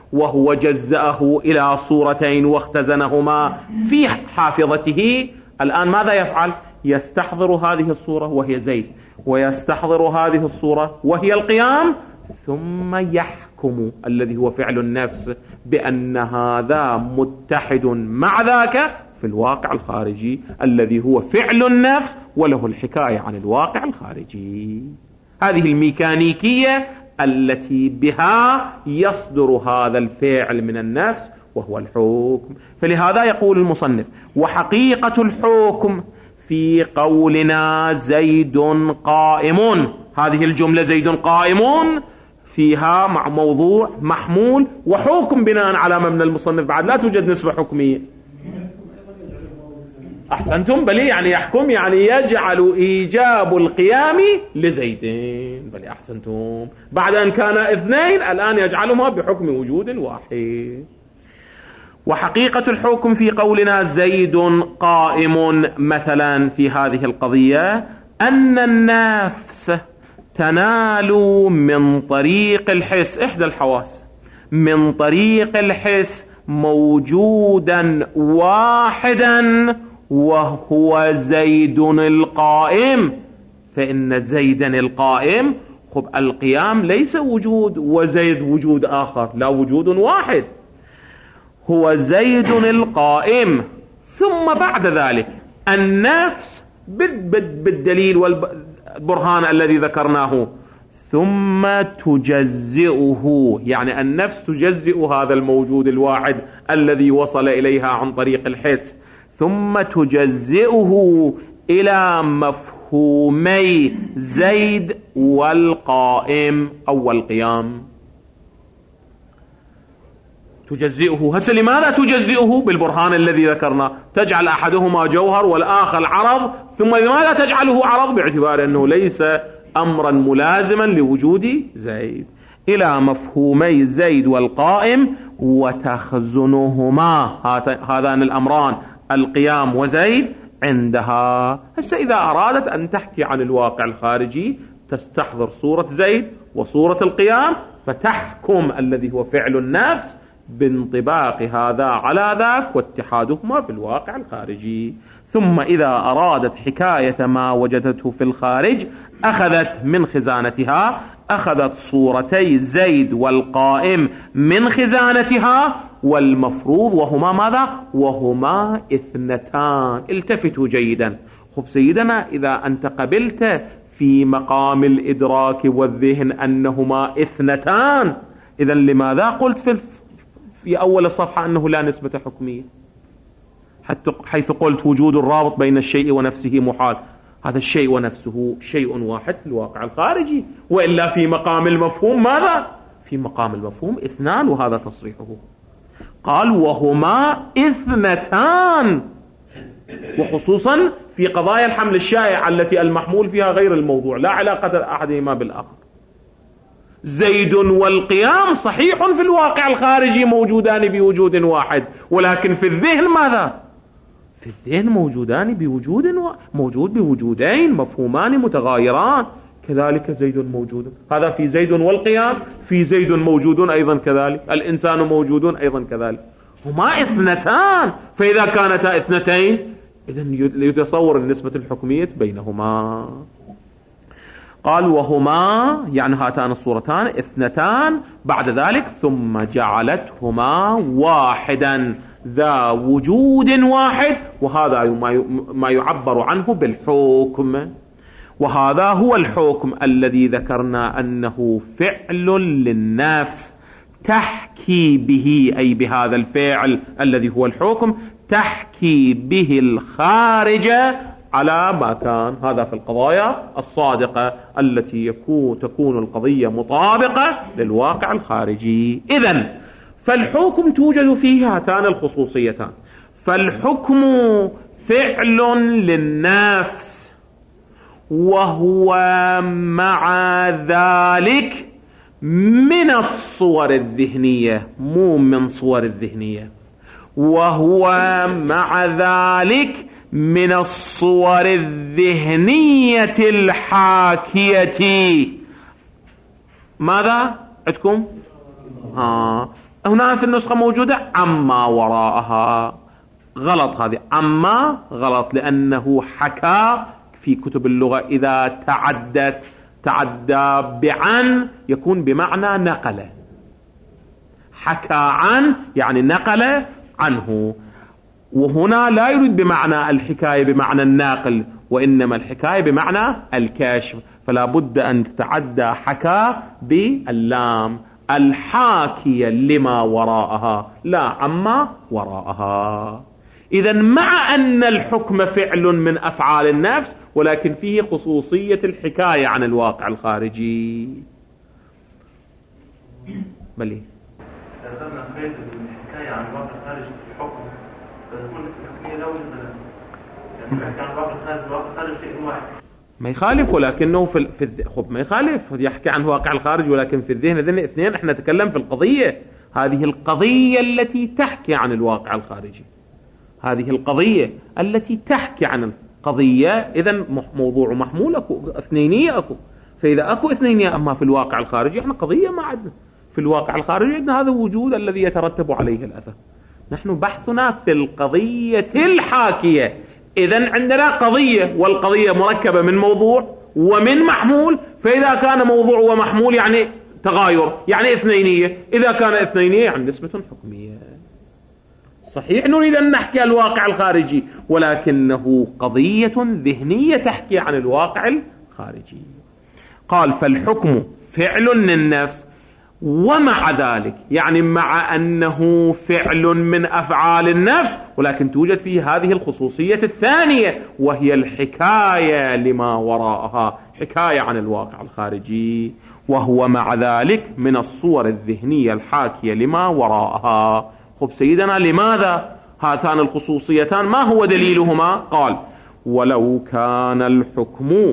وهو جزأه إلى صورتين واختزنهما في حافظته، الآن ماذا يفعل؟ يستحضر هذه الصورة وهي زيد، ويستحضر هذه الصورة وهي القيام، ثم يحكم الذي هو فعل النفس بأن هذا متحد مع ذاك في الواقع الخارجي الذي هو فعل النفس وله الحكاية عن الواقع الخارجي. هذه الميكانيكية التي بها يصدر هذا الفعل من النفس وهو الحكم. فلهذا يقول المصنف: وحقيقة الحكم في قولنا زيد قائم، هذه الجملة زيد قائم فيها مع موضوع محمول وحكم بناء على مبنى المصنف، بعد لا توجد نسبة حكمية. أحسنتم، بل يعني يحكم يعني يجعل إيجاب القيام لزيدين، بل أحسنتم، بعد أن كان اثنين الآن يجعلهما بحكم وجود واحد. وحقيقة الحكم في قولنا زيد قائم مثلا في هذه القضية أن النفس تنال من طريق الحس، إحدى الحواس، من طريق الحس موجودا واحدا وهو زيد القائم. فإن زيدا القائم، خب القيام ليس وجود وزيد وجود آخر، لا، وجود واحد هو زيد القائم. ثم بعد ذلك النفس بالدليل والبرهان الذي ذكرناه ثم تجزئه، يعني النفس تجزئ هذا الموجود الواحد الذي وصل إليها عن طريق الحس، ثم تجزئه إلى مفهومي زيد والقائم أو القيام. تجزئه، هسه لماذا تجزئه؟ بالبرهان الذي ذكرنا، تجعل أحدهما جوهر والآخر عرض، ثم لماذا تجعله عرض؟ باعتبار أنه ليس أمرا ملازما لوجود زيد. إلى مفهومي زيد والقائم وتخزنهما، هذان الأمران القيام وزيد عندها. هسه إذا أرادت أن تحكي عن الواقع الخارجي تستحضر صورة زيد وصورة القيام، فتحكم الذي هو فعل النفس بانطباق هذا على ذاك واتحادهما في الواقع الخارجي. ثم إذا أرادت حكاية ما وجدته في الخارج أخذت من خزانتها، أخذت صورتي زيد والقائم من خزانتها، والمفروض وهما ماذا؟ وهما اثنتان. التفتوا جيدا. خب سيدنا، إذا أنت قبلت في مقام الإدراك والذهن أنهما اثنتان، إذن لماذا قلت في أول الصفحة أنه لا نسبة حكمية، حيث قلت وجود الرابط بين الشيء ونفسه محال؟ هذا الشيء ونفسه شيء واحد في الواقع الخارجي، وإلا في مقام المفهوم ماذا؟ في مقام المفهوم اثنان، وهذا تصريحه. قال وهما اثنتان، وخصوصا في قضايا الحمل الشائع التي المحمول فيها غير الموضوع، لا علاقة أحدهما بالآخر. زيد والقيام صحيح في الواقع الخارجي موجودان بوجود واحد، ولكن في الذهن ماذا؟ في الذهن موجودان موجود بوجودين مفهومان متغايران. كذلك زيد موجود، هذا في زيد والقيام، في زيد موجود أيضا كذلك، الإنسان موجود أيضا كذلك، هما اثنتان. فإذا كانتا اثنتين إذن يتصور النسبة الحكمية بينهما. قال وهما يعني هاتان الصورتان اثنتان، بعد ذلك ثم جعلتهما واحدا ذا وجود واحد، وهذا ما يعبر عنه بالحكم. وهذا هو الحكم الذي ذكرنا أنه فعل للنفس تحكي به، أي بهذا الفعل الذي هو الحكم تحكي به الخارج على ما كان. هذا في القضايا الصادقة التي تكون القضية مطابقة للواقع الخارجي. إذن فالحكم توجد فيه هاتان الخصوصيتان، فالحكم فعل للنفس، وهو مع ذلك من الصور الذهنية، مو من صور الذهنية، وهو مع ذلك من الصور الذهنية الحاكية. ماذا عندكم؟ هنا في النسخة موجودة عما وراءها، غلط هذه، عما غلط، لأنه حكى في كتب اللغة إذا تعدى بعن يكون بمعنى نقل، حكى عن يعني نقل عنه، وهنا لا يريد بمعنى الحكاية بمعنى الناقل، وإنما الحكاية بمعنى الكشف، فلا بد أن تتعدى حكى باللام الحاكية لما وراءها لا عما وراءها. إذن مع أن الحكم فعل من أفعال النفس، ولكن فيه خصوصية الحكاية عن الواقع الخارجي. بلي ذكرنا قيد الحكاية عن الواقع الخارجي في الحكم، فتكون الحكمية لا وجود لها، يعني يحكي عن الواقع الخارجي شيء واحد ما يخالف، ولكنه خب ما يخالف يحكي عن واقع الخارج، ولكن في الذهن ذن اثنين. احنا نتكلم في القضية، هذه القضية التي تحكي عن الواقع الخارجي، هذه القضية التي تحكي عن القضية. إذن موضوع محمول أكو، اثنينية أكو، فإذا أكو اثنينية أما في الواقع الخارجي احنا قضية ما عندنا، في الواقع الخارجي عندنا هذا الوجود الذي يترتب عليه الأثر. نحن بحثنا في القضية الحاكية. إذن عندنا قضية، والقضية مركبة من موضوع ومن محمول، فإذا كان موضوع ومحمول يعني تغاير، يعني اثنينية، إذا كان اثنينية يعني نسبة حكمية. صحيح نريد أن نحكي الواقع الخارجي، ولكنه قضية ذهنية تحكي عن الواقع الخارجي. قال فالحكم فعل للنفس، ومع ذلك يعني مع أنه فعل من أفعال النفس، ولكن توجد فيه هذه الخصوصية الثانية، وهي الحكاية لما وراءها، حكاية عن الواقع الخارجي، وهو مع ذلك من الصور الذهنية الحاكية لما وراءها. خب سيدنا لماذا هاتان الخصوصيتان؟ ما هو دليلهما؟ قال ولو كان الحكم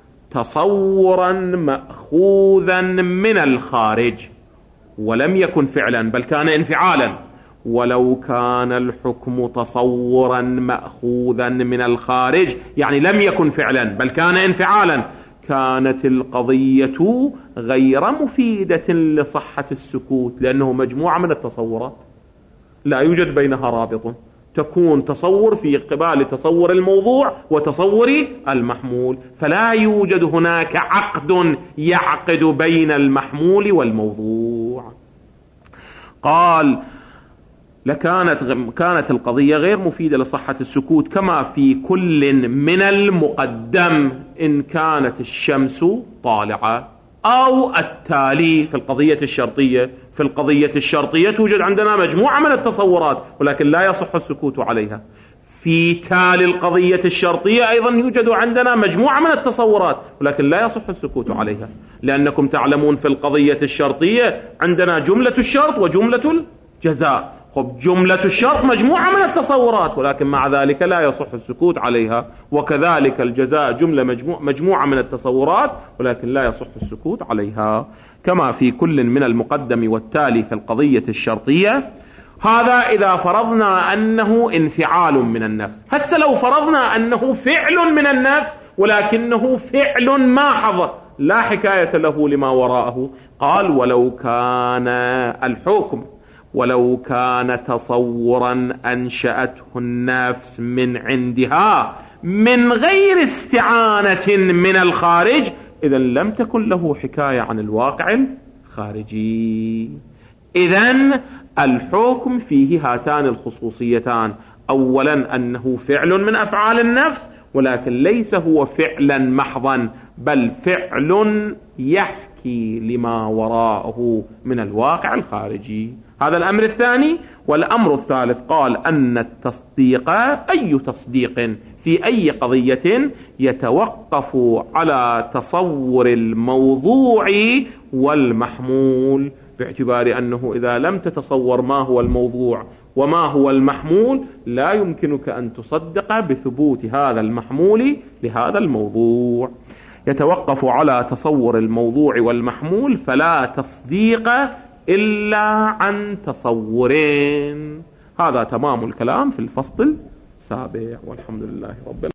تصورا مأخوذا من الخارج ولم يكن فعلا بل كان انفعالا، ولو كان الحكم تصورا مأخوذا من الخارج يعني لم يكن فعلا بل كان انفعالا، كانت القضية غير مفيدة لصحة السكوت، لأنه مجموعة من التصورات لا يوجد بينها رابط، تكون تصور في قبال تصور الموضوع وتصور المحمول، فلا يوجد هناك عقد يعقد بين المحمول والموضوع. قال كانت القضية غير مفيدة لصحة السكوت، كما في كل من المقدم إن كانت الشمس طالعة أو التالي. في القضية الشرطية توجد عندنا مجموعة من التصورات، ولكن لا يصح السكوت عليها. في تالي القضية الشرطية أيضا يوجد عندنا مجموعة من التصورات، ولكن لا يصح السكوت عليها، لأنكم تعلمون في القضية الشرطية عندنا جملة الشرط وجملة الجزاء. خب جملة الشرط مجموعة من التصورات، ولكن مع ذلك لا يصح السكوت عليها، وكذلك الجزاء جملة مجموعة من التصورات، ولكن لا يصح السكوت عليها، كما في كل من المقدم والتالي في القضية الشرطية. هذا إذا فرضنا أنه انفعال من النفس. هسه لو فرضنا أنه فعل من النفس ولكنه فعل محض لا حكاية له لما وراءه، قال ولو كان الحكم ولو كان تصورا أنشأته النفس من عندها من غير استعانة من الخارج، إذن لم تكن له حكاية عن الواقع الخارجي. إذن الحكم فيه هاتان الخصوصيتان، أولا أنه فعل من أفعال النفس، ولكن ليس هو فعلا محضا بل فعل يحكي لما وراءه من الواقع الخارجي. هذا الأمر الثاني. والأمر الثالث قال أن التصديق أي تصديق في أي قضية يتوقف على تصور الموضوع والمحمول، باعتبار أنه إذا لم تتصور ما هو الموضوع وما هو المحمول لا يمكنك أن تصدق بثبوت هذا المحمول لهذا الموضوع. يتوقف على تصور الموضوع والمحمول، فلا تصديق إلا عن تصورين. هذا تمام الكلام في الفصل السابع، والحمد لله رب العالمين.